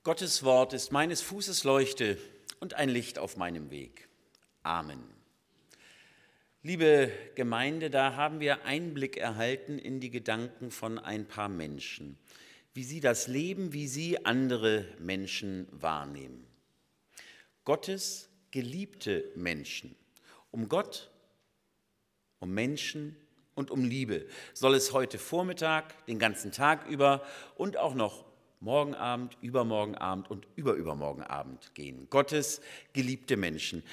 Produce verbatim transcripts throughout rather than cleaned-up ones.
Gottes Wort ist meines Fußes Leuchte und ein Licht auf meinem Weg. Amen. Liebe Gemeinde, da haben wir Einblick erhalten in die Gedanken von ein paar Menschen, wie sie das Leben, wie sie andere Menschen wahrnehmen. Gottes geliebte Menschen. Um Gott, um Menschen und um Liebe soll es heute Vormittag, den ganzen Tag über und auch noch morgen Abend, übermorgen Abend und überübermorgen Abend gehen. Gottes geliebte Menschen.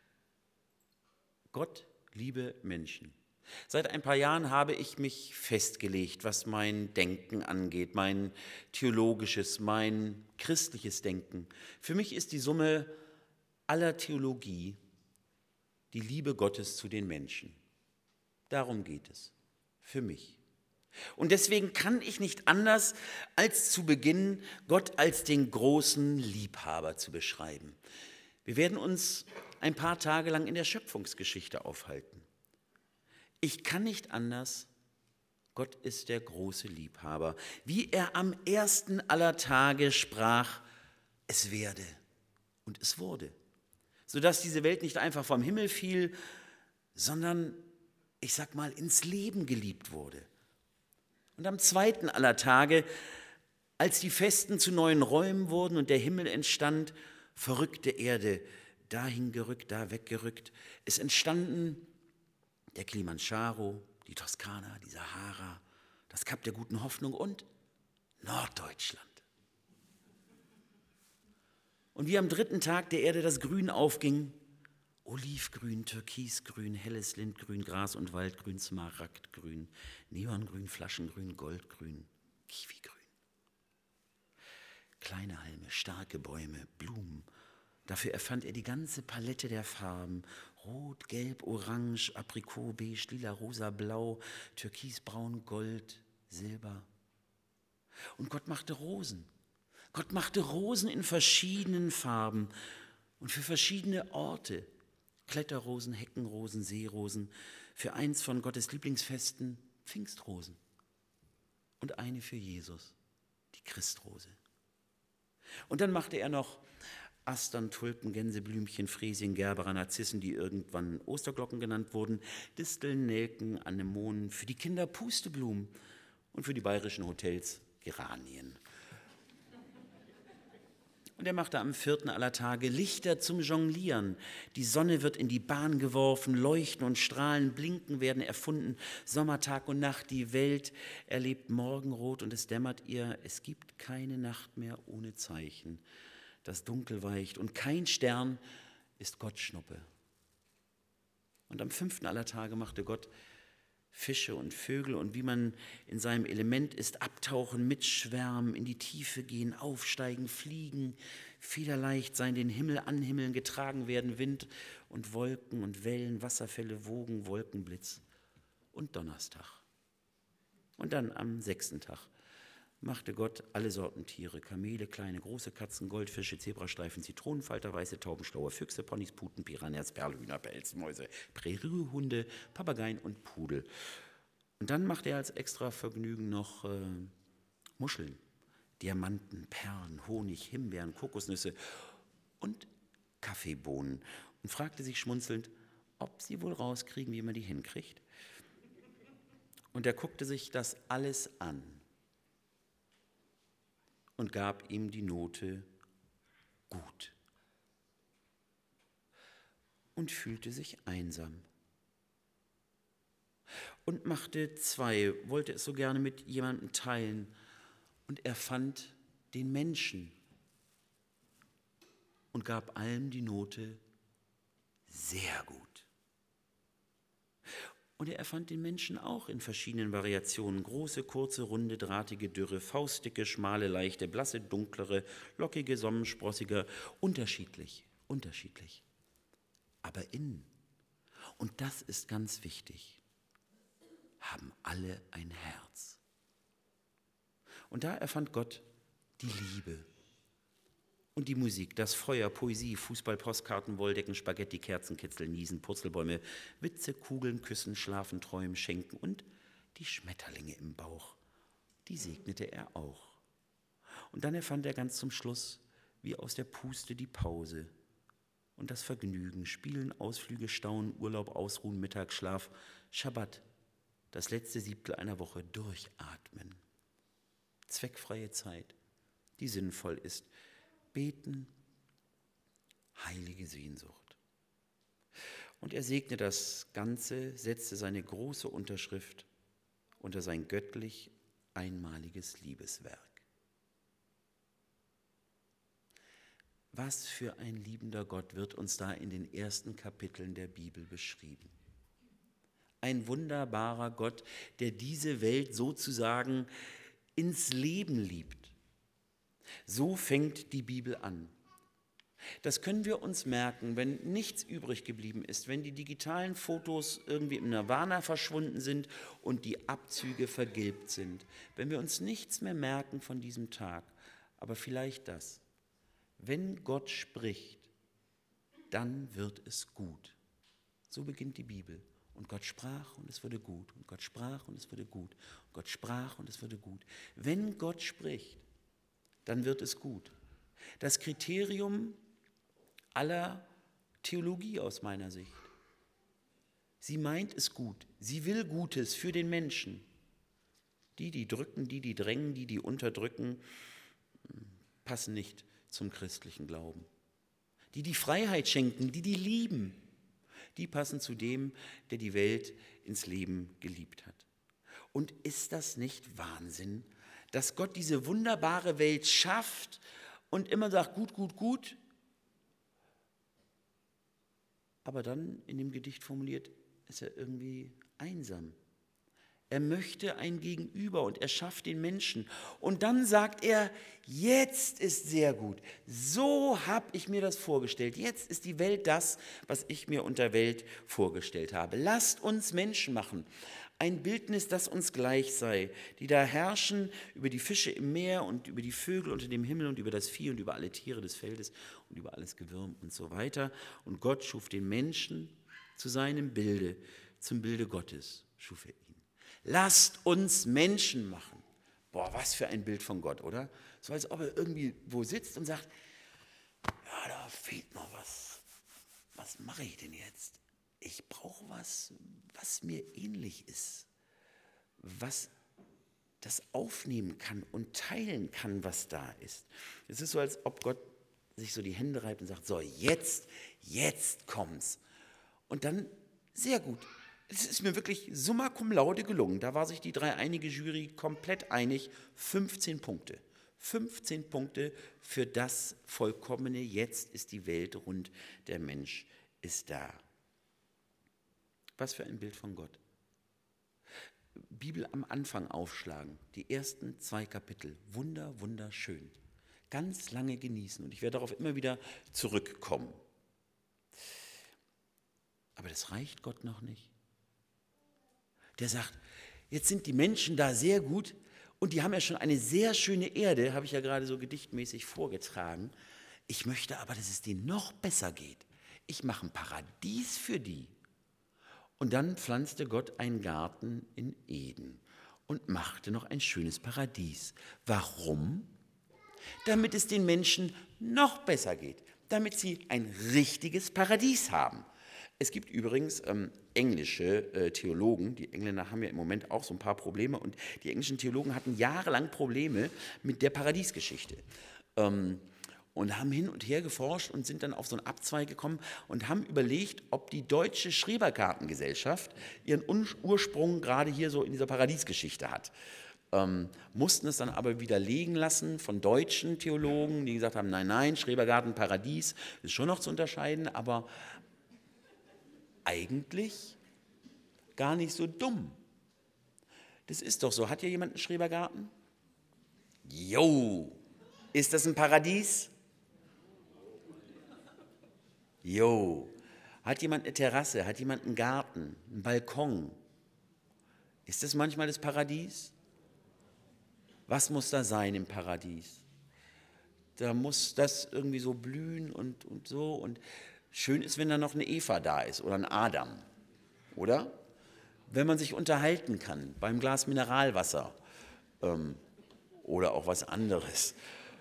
Gott liebe Menschen. Seit ein paar Jahren habe ich mich festgelegt, was mein Denken angeht, mein theologisches, mein christliches Denken. Für mich ist die Summe aller Theologie die Liebe Gottes zu den Menschen. Darum geht es. Für mich. Und deswegen kann ich nicht anders, als zu Beginn Gott als den großen Liebhaber zu beschreiben. Wir werden uns ein paar Tage lang in der Schöpfungsgeschichte aufhalten. Ich kann nicht anders, Gott ist der große Liebhaber. Wie er am ersten aller Tage sprach, es werde und es wurde. Sodass diese Welt nicht einfach vom Himmel fiel, sondern, ich sag mal, ins Leben geliebt wurde. Und am zweiten aller Tage, als die Festen zu neuen Räumen wurden und der Himmel entstand, verrückte Erde, dahin gerückt, da weggerückt. Es entstanden der Kilimanjaro, die Toskana, die Sahara, das Kap der guten Hoffnung und Norddeutschland. Und wie am dritten Tag der Erde das Grün aufging, Olivgrün, Türkisgrün, helles Lindgrün, Gras- und Waldgrün, Smaragdgrün, Neongrün, Flaschengrün, Goldgrün, Kiwigrün. Kleine Halme, starke Bäume, Blumen. Dafür erfand er die ganze Palette der Farben. Rot, Gelb, Orange, Aprikot, Beige, Lila, Rosa, Blau, Türkisbraun, Gold, Silber. Und Gott machte Rosen. Gott machte Rosen in verschiedenen Farben und für verschiedene Orte. Kletterrosen, Heckenrosen, Seerosen, für eins von Gottes Lieblingsfesten Pfingstrosen und eine für Jesus, die Christrose. Und dann machte er noch Astern, Tulpen, Gänseblümchen, Fräsien, Gerbera, Narzissen, die irgendwann Osterglocken genannt wurden, Disteln, Nelken, Anemonen, für die Kinder Pusteblumen und für die bayerischen Hotels Geranien. Und er machte am vierten aller Tage Lichter zum Jonglieren. Die Sonne wird in die Bahn geworfen, Leuchten und Strahlen, Blinken werden erfunden. Sommertag und Nacht, die Welt erlebt Morgenrot und es dämmert ihr. Es gibt keine Nacht mehr ohne Zeichen. Das Dunkel weicht und kein Stern ist Gott Schnuppe. Und am fünften aller Tage machte Gott Fische und Vögel und wie man in seinem Element ist, abtauchen, mitschwärmen, in die Tiefe gehen, aufsteigen, fliegen, federleicht sein, den Himmel anhimmeln, getragen werden, Wind und Wolken und Wellen, Wasserfälle, Wogen, Wolkenblitz und Donnerstag. Und dann am sechsten Tag machte Gott alle Sorten Tiere, Kamele, kleine, große Katzen, Goldfische, Zebrastreifen, Zitronenfalter, weiße Tauben, schlaue Füchse, Ponys, Puten, Piranhas, Perlhühner, Pelzmäuse, Präriehunde, Papageien und Pudel. Und dann machte er als extra Vergnügen noch äh, Muscheln, Diamanten, Perlen, Honig, Himbeeren, Kokosnüsse und Kaffeebohnen und fragte sich schmunzelnd, ob sie wohl rauskriegen, wie man die hinkriegt. Und er guckte sich das alles an und gab ihm die Note gut und fühlte sich einsam und machte zwei, wollte es so gerne mit jemandem teilen und er fand den Menschen und gab allem die Note sehr gut. Und er erfand den Menschen auch in verschiedenen Variationen. Große, kurze, runde, drahtige, dürre, faustdicke, schmale, leichte, blasse, dunklere, lockige, sonnensprossige, unterschiedlich, unterschiedlich. Aber innen, und das ist ganz wichtig, haben alle ein Herz. Und da erfand Gott die Liebe. Und die Musik, das Feuer, Poesie, Fußball, Postkarten, Wolldecken, Spaghetti, Kerzen, Kitzel, Niesen, Purzelbäume, Witze, Kugeln, Küssen, Schlafen, Träumen, Schenken und die Schmetterlinge im Bauch, die segnete er auch. Und dann erfand er ganz zum Schluss, wie aus der Puste, die Pause und das Vergnügen, Spielen, Ausflüge, Staunen, Urlaub, Ausruhen, Mittagsschlaf, Schabbat, das letzte Siebtel einer Woche, durchatmen. Zweckfreie Zeit, die sinnvoll ist. Beten, heilige Sehnsucht. Und er segnete das Ganze, setzte seine große Unterschrift unter sein göttlich einmaliges Liebeswerk. Was für ein liebender Gott wird uns da in den ersten Kapiteln der Bibel beschrieben. Ein wunderbarer Gott, der diese Welt sozusagen ins Leben liebt. So fängt die Bibel an. Das können wir uns merken, wenn nichts übrig geblieben ist, wenn die digitalen Fotos irgendwie im Nirvana verschwunden sind und die Abzüge vergilbt sind. Wenn wir uns nichts mehr merken von diesem Tag, aber vielleicht das. Wenn Gott spricht, dann wird es gut. So beginnt die Bibel. Und Gott sprach und es wurde gut. Und Gott sprach und es wurde gut. Und Gott sprach und es wurde gut. Wenn Gott spricht, dann wird es gut. Das Kriterium aller Theologie aus meiner Sicht. Sie meint es gut. Sie will Gutes für den Menschen. Die, die drücken, die, die drängen, die, die unterdrücken, passen nicht zum christlichen Glauben. Die, die Freiheit schenken, die, die lieben, die passen zu dem, der die Welt ins Leben geliebt hat. Und ist das nicht Wahnsinn, dass Gott diese wunderbare Welt schafft und immer sagt, gut, gut, gut, aber dann in dem Gedicht formuliert, ist er irgendwie einsam. Er möchte ein Gegenüber und er schafft den Menschen. Und dann sagt er, jetzt ist sehr gut. So habe ich mir das vorgestellt. Jetzt ist die Welt das, was ich mir unter Welt vorgestellt habe. Lasst uns Menschen machen. Ein Bildnis, das uns gleich sei, die da herrschen über die Fische im Meer und über die Vögel unter dem Himmel und über das Vieh und über alle Tiere des Feldes und über alles Gewürm und so weiter. Und Gott schuf den Menschen zu seinem Bilde, zum Bilde Gottes schuf er ihn. Lasst uns Menschen machen. Boah, was für ein Bild von Gott, oder? So als ob er irgendwie wo sitzt und sagt, ja, da fehlt noch was. Was mache ich denn jetzt? Ich brauche was, was mir ähnlich ist. Was das aufnehmen kann und teilen kann, was da ist. Es ist so, als ob Gott sich so die Hände reibt und sagt, so, jetzt, jetzt kommt's. Und dann, sehr gut. Es ist mir wirklich summa cum laude gelungen. Da war sich die dreieinige Jury komplett einig. fünfzehn Punkte. fünfzehn Punkte für das vollkommene Jetzt ist die Welt rund, der Mensch ist da. Was für ein Bild von Gott. Bibel am Anfang aufschlagen, die ersten zwei Kapitel. Wunder, wunderschön. Ganz lange genießen und ich werde darauf immer wieder zurückkommen. Aber das reicht Gott noch nicht. Der sagt, jetzt sind die Menschen da sehr gut und die haben ja schon eine sehr schöne Erde, habe ich ja gerade so gedichtmäßig vorgetragen. Ich möchte aber, dass es denen noch besser geht. Ich mache ein Paradies für die. Und dann pflanzte Gott einen Garten in Eden und machte noch ein schönes Paradies. Warum? Damit es den Menschen noch besser geht, damit sie ein richtiges Paradies haben. Es gibt übrigens ähm, englische äh, Theologen, die Engländer haben ja im Moment auch so ein paar Probleme und die englischen Theologen hatten jahrelang Probleme mit der Paradiesgeschichte ähm, und haben hin und her geforscht und sind dann auf so einen Abzweig gekommen und haben überlegt, ob die deutsche Schrebergartengesellschaft ihren Ursprung gerade hier so in dieser Paradiesgeschichte hat. Ähm, mussten es dann aber widerlegen lassen von deutschen Theologen, die gesagt haben, nein, nein, Schrebergarten, Paradies ist schon noch zu unterscheiden, aber eigentlich gar nicht so dumm. Das ist doch so. Hat hier jemand einen Schrebergarten? Jo. Ist das ein Paradies? Jo. Hat jemand eine Terrasse? Hat jemand einen Garten? Einen Balkon? Ist das manchmal das Paradies? Was muss da sein im Paradies? Da muss das irgendwie so blühen und, und so und schön ist, wenn da noch eine Eva da ist oder ein Adam, oder? Wenn man sich unterhalten kann beim Glas Mineralwasser ähm, oder auch was anderes.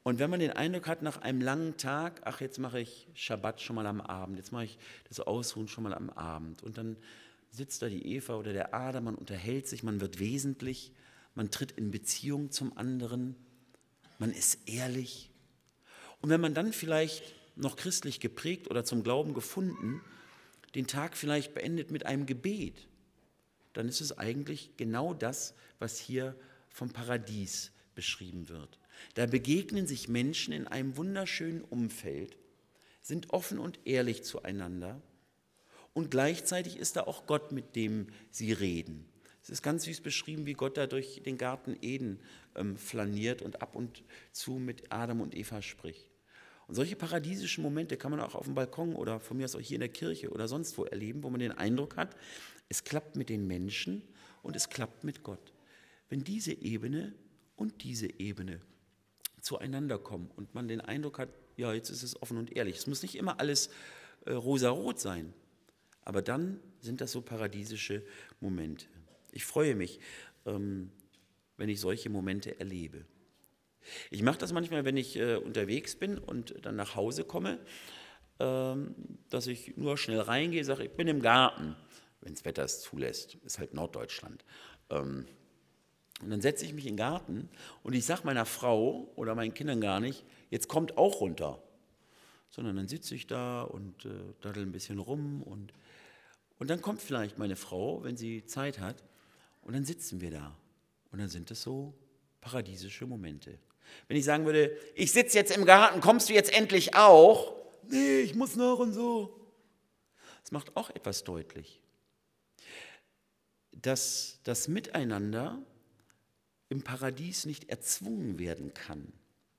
Und wenn man den Eindruck hat, nach einem langen Tag, ach, jetzt mache ich Schabbat schon mal am Abend, jetzt mache ich das Ausruhen schon mal am Abend. Und dann sitzt da die Eva oder der Adam, man unterhält sich, man wird wesentlich, man tritt in Beziehung zum anderen, man ist ehrlich. Und wenn man dann vielleicht noch christlich geprägt oder zum Glauben gefunden, den Tag vielleicht beendet mit einem Gebet, dann ist es eigentlich genau das, was hier vom Paradies beschrieben wird. Da begegnen sich Menschen in einem wunderschönen Umfeld, sind offen und ehrlich zueinander und gleichzeitig ist da auch Gott, mit dem sie reden. Es ist ganz süß beschrieben, wie Gott da durch den Garten Eden ähm, flaniert und ab und zu mit Adam und Eva spricht. Und solche paradiesischen Momente kann man auch auf dem Balkon oder von mir aus auch hier in der Kirche oder sonst wo erleben, wo man den Eindruck hat, es klappt mit den Menschen und es klappt mit Gott. Wenn diese Ebene und diese Ebene zueinander kommen und man den Eindruck hat, ja, jetzt ist es offen und ehrlich. Es muss nicht immer alles äh, rosarot sein, aber dann sind das so paradiesische Momente. Ich freue mich, ähm, wenn ich solche Momente erlebe. Ich mache das manchmal, wenn ich äh, unterwegs bin und dann nach Hause komme, ähm, dass ich nur schnell reingehe, sage, ich bin im Garten, wenn das Wetter es zulässt, ist halt Norddeutschland. Ähm, und dann setze ich mich in den Garten und ich sage meiner Frau oder meinen Kindern gar nicht, jetzt kommt auch runter, sondern dann sitze ich da und äh, daddel ein bisschen rum und, und dann kommt vielleicht meine Frau, wenn sie Zeit hat, und dann sitzen wir da und dann sind das so paradiesische Momente. Wenn ich sagen würde, ich sitze jetzt im Garten, kommst du jetzt endlich auch? Nee, ich muss noch und so. Das macht auch etwas deutlich, dass das Miteinander im Paradies nicht erzwungen werden kann.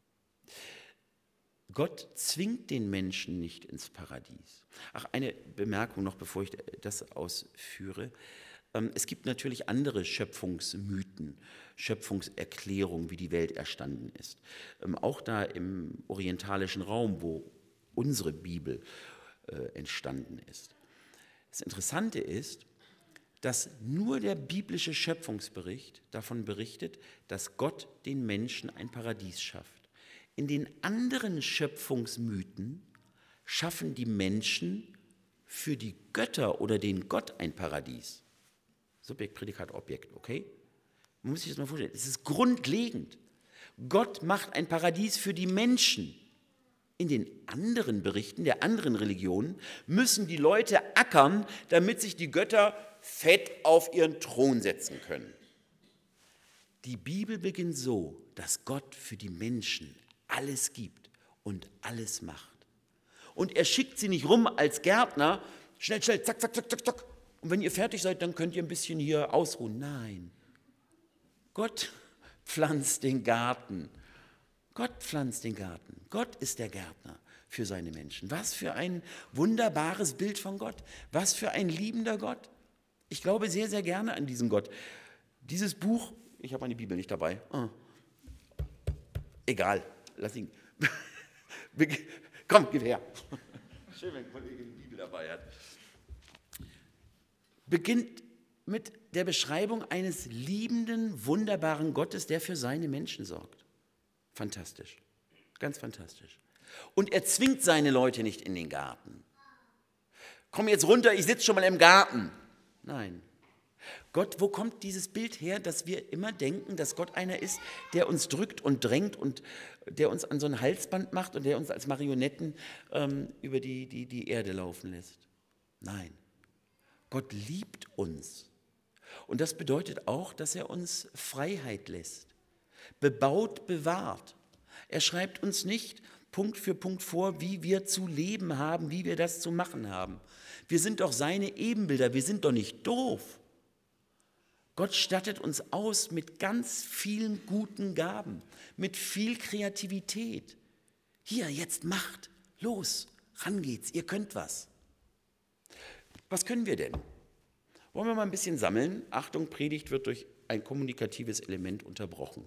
Gott zwingt den Menschen nicht ins Paradies. Ach, eine Bemerkung noch, bevor ich das ausführe. Es gibt natürlich andere Schöpfungsmythen, Schöpfungserklärungen, wie die Welt erstanden ist. Auch da im orientalischen Raum, wo unsere Bibel entstanden ist. Das Interessante ist, dass nur der biblische Schöpfungsbericht davon berichtet, dass Gott den Menschen ein Paradies schafft. In den anderen Schöpfungsmythen schaffen die Menschen für die Götter oder den Gott ein Paradies. Subjekt, Prädikat, Objekt, okay? Man muss sich das mal vorstellen, es ist grundlegend. Gott macht ein Paradies für die Menschen. In den anderen Berichten der anderen Religionen müssen die Leute ackern, damit sich die Götter fett auf ihren Thron setzen können. Die Bibel beginnt so, dass Gott für die Menschen alles gibt und alles macht. Und er schickt sie nicht rum als Gärtner, schnell, schnell, zack, zack, zack, zack, zack. Und wenn ihr fertig seid, dann könnt ihr ein bisschen hier ausruhen. Nein, Gott pflanzt den Garten. Gott pflanzt den Garten. Gott ist der Gärtner für seine Menschen. Was für ein wunderbares Bild von Gott. Was für ein liebender Gott. Ich glaube sehr, sehr gerne an diesen Gott. Dieses Buch, ich habe meine Bibel nicht dabei. Oh. Egal, lass ihn. Komm, gib her. Schön, wenn ein Kollege die Bibel dabei hat. Beginnt mit der Beschreibung eines liebenden, wunderbaren Gottes, der für seine Menschen sorgt. Fantastisch, ganz fantastisch. Und er zwingt seine Leute nicht in den Garten. Komm jetzt runter, ich sitze schon mal im Garten. Nein. Gott, wo kommt dieses Bild her, dass wir immer denken, dass Gott einer ist, der uns drückt und drängt und der uns an so ein Halsband macht und der uns als Marionetten ähm, über die, die, die Erde laufen lässt? Nein. Gott liebt uns. Und das bedeutet auch, dass er uns Freiheit lässt. Bebaut, bewahrt. Er schreibt uns nicht Punkt für Punkt vor, wie wir zu leben haben, wie wir das zu machen haben. Wir sind doch seine Ebenbilder, wir sind doch nicht doof. Gott stattet uns aus mit ganz vielen guten Gaben, mit viel Kreativität. Hier, jetzt macht, los, ran geht's, ihr könnt was. Was können wir denn? Wollen wir mal ein bisschen sammeln? Achtung, Predigt wird durch ein kommunikatives Element unterbrochen.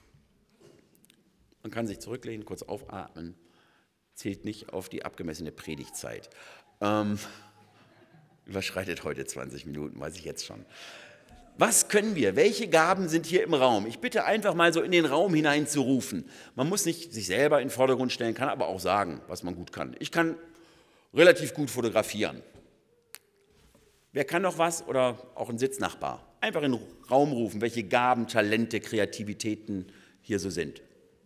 Man kann sich zurücklehnen, kurz aufatmen, zählt nicht auf die abgemessene Predigtzeit. Ähm, überschreitet heute zwanzig Minuten, weiß ich jetzt schon. Was können wir? Welche Gaben sind hier im Raum? Ich bitte einfach mal so in den Raum hinein zu rufen. Man muss nicht sich selber in den Vordergrund stellen, kann aber auch sagen, was man gut kann. Ich kann relativ gut fotografieren. Wer kann noch was? Oder auch ein Sitznachbar. Einfach in den Raum rufen, welche Gaben, Talente, Kreativitäten hier so sind.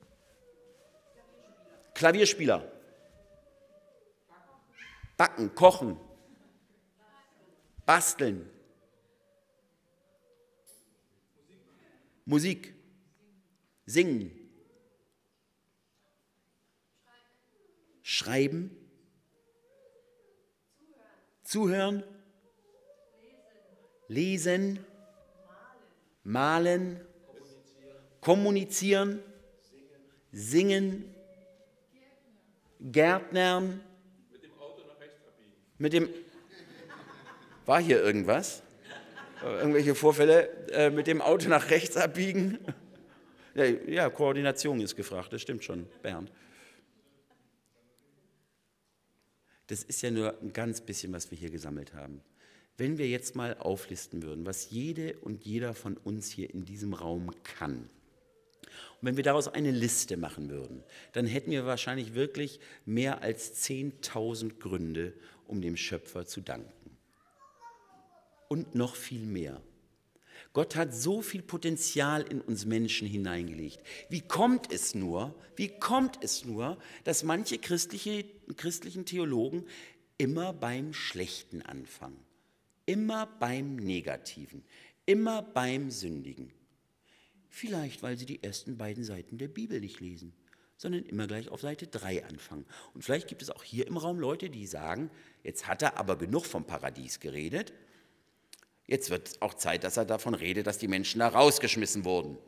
Klavierspieler. Backen, kochen. Basteln. Musik. Singen. Schreiben. Zuhören. Lesen. Malen. Kommunizieren. Singen. Gärtnern. Mit dem Auto nach rechts abbiegen. Mit dem. War hier irgendwas? Irgendwelche Vorfälle äh, mit dem Auto nach rechts abbiegen? Ja, ja, Koordination ist gefragt, das stimmt schon, Bernd. Das ist ja nur ein ganz bisschen, was wir hier gesammelt haben. Wenn wir jetzt mal auflisten würden, was jede und jeder von uns hier in diesem Raum kann, und wenn wir daraus eine Liste machen würden, dann hätten wir wahrscheinlich wirklich mehr als zehntausend Gründe, um dem Schöpfer zu danken. Und noch viel mehr. Gott hat so viel Potenzial in uns Menschen hineingelegt. Wie kommt es nur, wie kommt es nur, dass manche christliche, christlichen Theologen immer beim Schlechten anfangen? Immer beim Negativen, immer beim Sündigen. Vielleicht, weil sie die ersten beiden Seiten der Bibel nicht lesen, sondern immer gleich auf Seite drei anfangen. Und vielleicht gibt es auch hier im Raum Leute, die sagen, jetzt hat er aber genug vom Paradies geredet, jetzt wird es auch Zeit, dass er davon redet, dass die Menschen da rausgeschmissen wurden.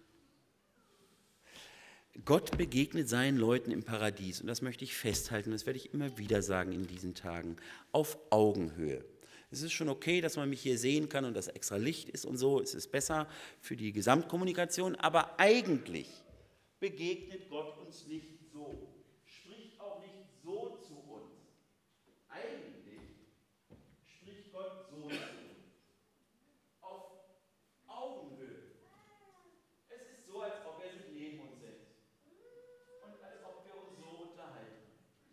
Gott begegnet seinen Leuten im Paradies, und das möchte ich festhalten, das werde ich immer wieder sagen in diesen Tagen, auf Augenhöhe. Es ist schon okay, dass man mich hier sehen kann und das extra Licht ist und so, es ist besser für die Gesamtkommunikation, aber eigentlich begegnet Gott uns nicht so, spricht auch nicht so zu uns. Eigentlich spricht Gott so zu uns. Auf Augenhöhe. Es ist so, als ob er sich neben uns setzt und als ob wir uns so unterhalten.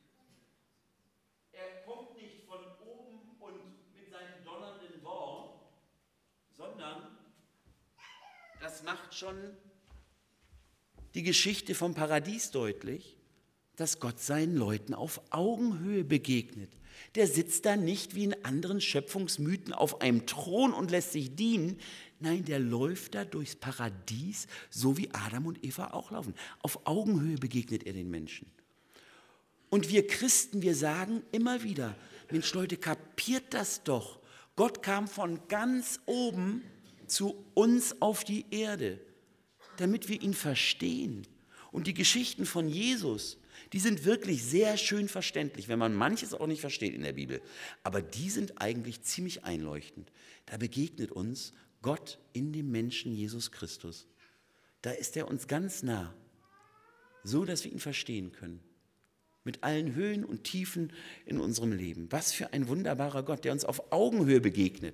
Er kommt nicht von oben und mit seinem donnernden Wort, sondern das macht schon die Geschichte vom Paradies deutlich, dass Gott seinen Leuten auf Augenhöhe begegnet. Der sitzt da nicht wie in anderen Schöpfungsmythen auf einem Thron und lässt sich dienen. Nein, der läuft da durchs Paradies, so wie Adam und Eva auch laufen. Auf Augenhöhe begegnet er den Menschen. Und wir Christen, wir sagen immer wieder, Mensch Leute, kapiert das doch. Gott kam von ganz oben zu uns auf die Erde, damit wir ihn verstehen. Und die Geschichten von Jesus, die sind wirklich sehr schön verständlich, wenn man manches auch nicht versteht in der Bibel. Aber die sind eigentlich ziemlich einleuchtend. Da begegnet uns Gott in dem Menschen Jesus Christus. Da ist er uns ganz nah, so dass wir ihn verstehen können. Mit allen Höhen und Tiefen in unserem Leben. Was für ein wunderbarer Gott, der uns auf Augenhöhe begegnet.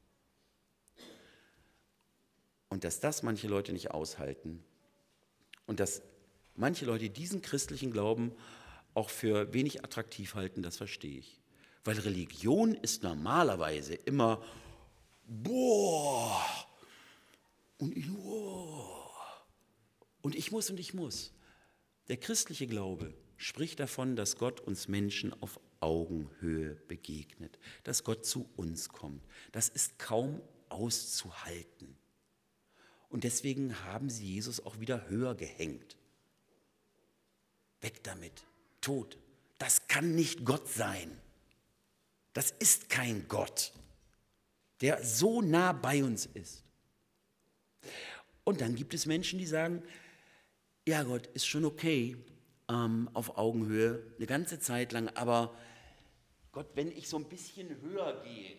Und dass das manche Leute nicht aushalten und dass manche Leute diesen christlichen Glauben auch für wenig attraktiv halten, das verstehe ich. Weil Religion ist normalerweise immer boah und ich, boah, und ich muss und ich muss. Der christliche Glaube spricht davon, dass Gott uns Menschen auf Augenhöhe begegnet, dass Gott zu uns kommt. Das ist kaum auszuhalten. Und deswegen haben sie Jesus auch wieder höher gehängt. Weg damit, Tod. Das kann nicht Gott sein. Das ist kein Gott, der so nah bei uns ist. Und dann gibt es Menschen, die sagen, ja Gott, ist schon okay, ähm, auf Augenhöhe, eine ganze Zeit lang, aber Gott, wenn ich so ein bisschen höher gehe,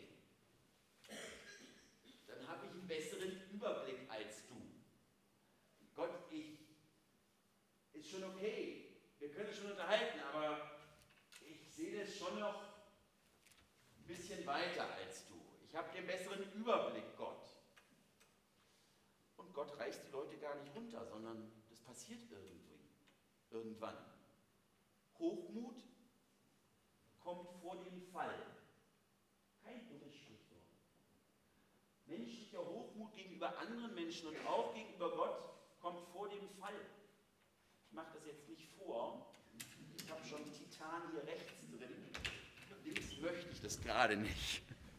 dann habe ich einen besseren Überblick als du. Gott, ich, ist schon okay, wir können uns schon unterhalten, aber ich sehe das schon noch ein bisschen weiter als du. Ich habe den besseren Überblick, Gott. runter, sondern das passiert irgendwie, irgendwann. Hochmut kommt vor dem Fall. Kein Unterstrich dort. Menschlicher Hochmut gegenüber anderen Menschen und auch gegenüber Gott kommt vor dem Fall. Ich mache das jetzt nicht vor. Ich habe schon Titan hier rechts drin. Links möchte ich das gerade nicht.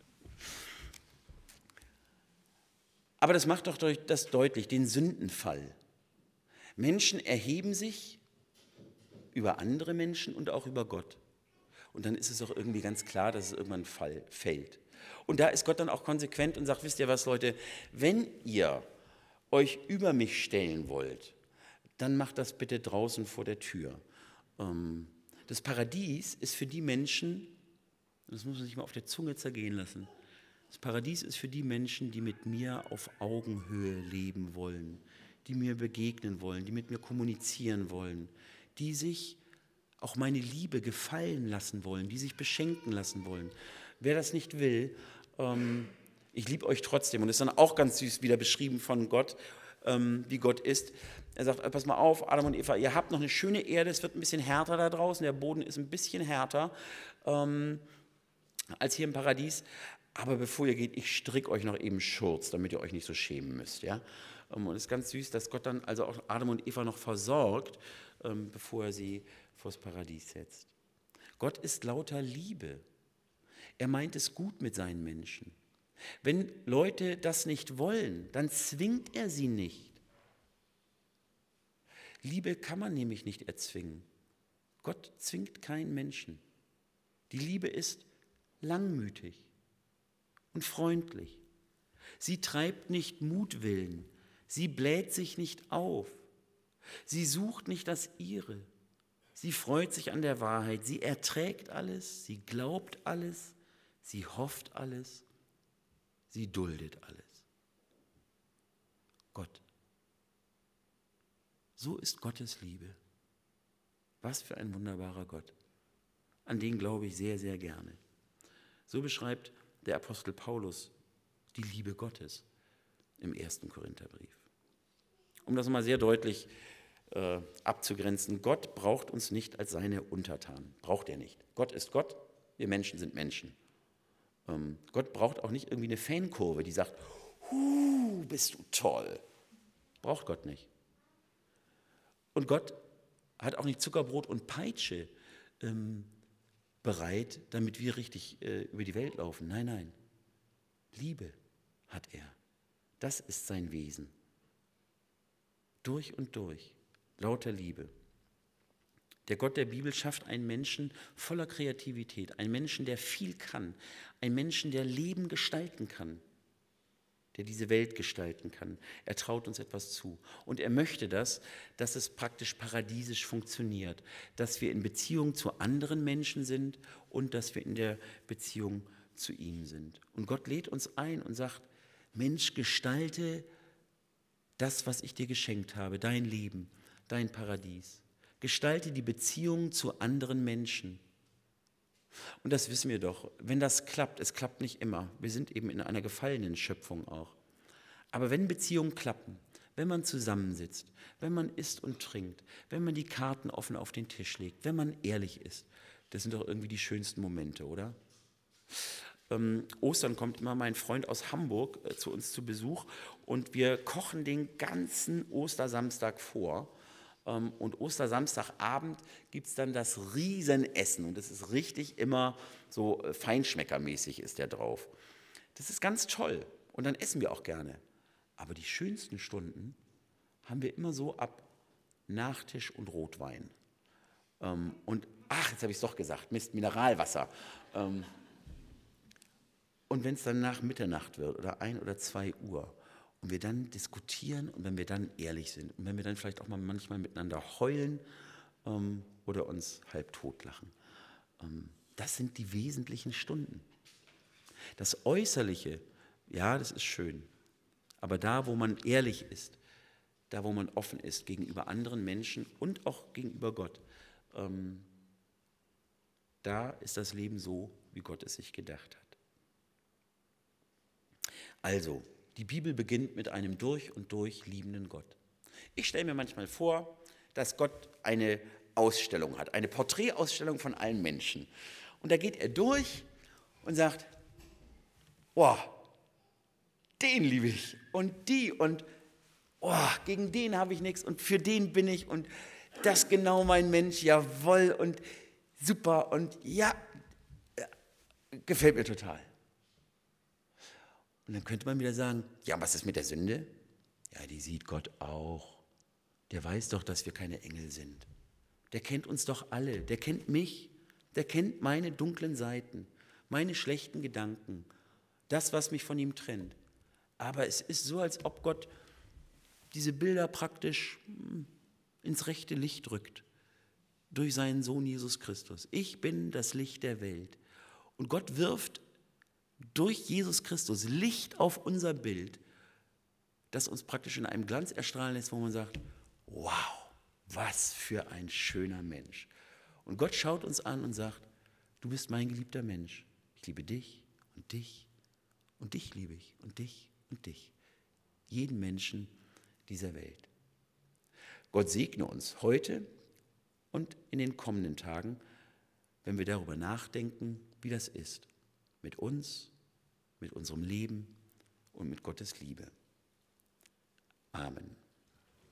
Aber das macht doch das deutlich, den Sündenfall. Menschen erheben sich über andere Menschen und auch über Gott. Und dann ist es auch irgendwie ganz klar, dass es irgendwann Fall fällt. Und da ist Gott dann auch konsequent und sagt, wisst ihr was, Leute, wenn ihr euch über mich stellen wollt, dann macht das bitte draußen vor der Tür. Das Paradies ist für die Menschen, das muss man sich mal auf der Zunge zergehen lassen, das Paradies ist für die Menschen, die mit mir auf Augenhöhe leben wollen, die mir begegnen wollen, die mit mir kommunizieren wollen, die sich auch meine Liebe gefallen lassen wollen, die sich beschenken lassen wollen. Wer das nicht will, ähm, ich liebe euch trotzdem. Und das ist dann auch ganz süß wieder beschrieben von Gott, ähm, wie Gott ist. Er sagt, pass mal auf, Adam und Eva, ihr habt noch eine schöne Erde, es wird ein bisschen härter da draußen, der Boden ist ein bisschen härter ähm, als hier im Paradies. Aber bevor ihr geht, ich stricke euch noch eben Schurz, damit ihr euch nicht so schämen müsst. Ja? Und es ist ganz süß, dass Gott dann also auch Adam und Eva noch versorgt, ähm, bevor er sie vors Paradies setzt. Gott ist lauter Liebe. Er meint es gut mit seinen Menschen. Wenn Leute das nicht wollen, dann zwingt er sie nicht. Liebe kann man nämlich nicht erzwingen. Gott zwingt keinen Menschen. Die Liebe ist langmütig und freundlich. Sie treibt nicht Mutwillen. Sie bläht sich nicht auf. Sie sucht nicht das Ihre. Sie freut sich an der Wahrheit. Sie erträgt alles. Sie glaubt alles. Sie hofft alles. Sie duldet alles. Gott. So ist Gottes Liebe. Was für ein wunderbarer Gott. An den glaube ich sehr, sehr gerne. So beschreibt der Apostel Paulus die Liebe Gottes im ersten Korintherbrief. Um das mal sehr deutlich äh, abzugrenzen, Gott braucht uns nicht als seine Untertanen. Braucht er nicht. Gott ist Gott, wir Menschen sind Menschen. Ähm, Gott braucht auch nicht irgendwie eine Fankurve, die sagt, huh, bist du toll. Braucht Gott nicht. Und Gott hat auch nicht Zuckerbrot und Peitsche ähm, bereit, damit wir richtig äh, über die Welt laufen. Nein, nein. Liebe hat er. Das ist sein Wesen. Durch und durch. Lauter Liebe. Der Gott der Bibel schafft einen Menschen voller Kreativität. Einen Menschen, der viel kann. Einen Menschen, der Leben gestalten kann. Der diese Welt gestalten kann. Er traut uns etwas zu. Und er möchte das, dass es praktisch paradiesisch funktioniert. Dass wir in Beziehung zu anderen Menschen sind und dass wir in der Beziehung zu ihm sind. Und Gott lädt uns ein und sagt, Mensch, gestalte das, was ich dir geschenkt habe, dein Leben, dein Paradies. Gestalte die Beziehung zu anderen Menschen. Und das wissen wir doch, wenn das klappt, es klappt nicht immer. Wir sind eben in einer gefallenen Schöpfung auch. Aber wenn Beziehungen klappen, wenn man zusammensitzt, wenn man isst und trinkt, wenn man die Karten offen auf den Tisch legt, wenn man ehrlich ist, das sind doch irgendwie die schönsten Momente, oder? Ähm, Ostern kommt immer mein Freund aus Hamburg äh, zu uns zu Besuch und wir kochen den ganzen Ostersamstag vor. Ähm, und Ostersamstagabend gibt es dann das Riesenessen und das ist richtig immer so äh, feinschmeckermäßig ist der drauf. Das ist ganz toll und dann essen wir auch gerne. Aber die schönsten Stunden haben wir immer so ab Nachtisch und Rotwein. Ähm, und ach, jetzt habe ich es doch gesagt, Mist, Mineralwasser. Ähm, Und wenn es dann nach Mitternacht wird oder ein oder zwei Uhr und wir dann diskutieren und wenn wir dann ehrlich sind und wenn wir dann vielleicht auch mal manchmal miteinander heulen ähm, oder uns halb totlachen, ähm, das sind die wesentlichen Stunden. Das Äußerliche, ja, das ist schön, aber da, wo man ehrlich ist, da, wo man offen ist gegenüber anderen Menschen und auch gegenüber Gott, ähm, da ist das Leben so, wie Gott es sich gedacht hat. Also, die Bibel beginnt mit einem durch und durch liebenden Gott. Ich stelle mir manchmal vor, dass Gott eine Ausstellung hat, eine Porträtausstellung von allen Menschen. Und da geht er durch und sagt, oh, den liebe ich und die und oh, gegen den habe ich nichts und für den bin ich und das ist genau mein Mensch, jawohl und super und ja, gefällt mir total. Und dann könnte man wieder sagen, ja, was ist mit der Sünde? Ja, die sieht Gott auch. Der weiß doch, dass wir keine Engel sind. Der kennt uns doch alle. Der kennt mich. Der kennt meine dunklen Seiten, meine schlechten Gedanken, das, was mich von ihm trennt. Aber es ist so, als ob Gott diese Bilder praktisch ins rechte Licht rückt durch seinen Sohn Jesus Christus. Ich bin das Licht der Welt. Und Gott wirft durch Jesus Christus Licht auf unser Bild, das uns praktisch in einem Glanz erstrahlen lässt, wo man sagt, wow, was für ein schöner Mensch. Und Gott schaut uns an und sagt, du bist mein geliebter Mensch. Ich liebe dich und dich und dich liebe ich und dich und dich. Jeden Menschen dieser Welt. Gott segne uns heute und in den kommenden Tagen, wenn wir darüber nachdenken, wie das ist, mit uns, mit unserem Leben und mit Gottes Liebe. Amen.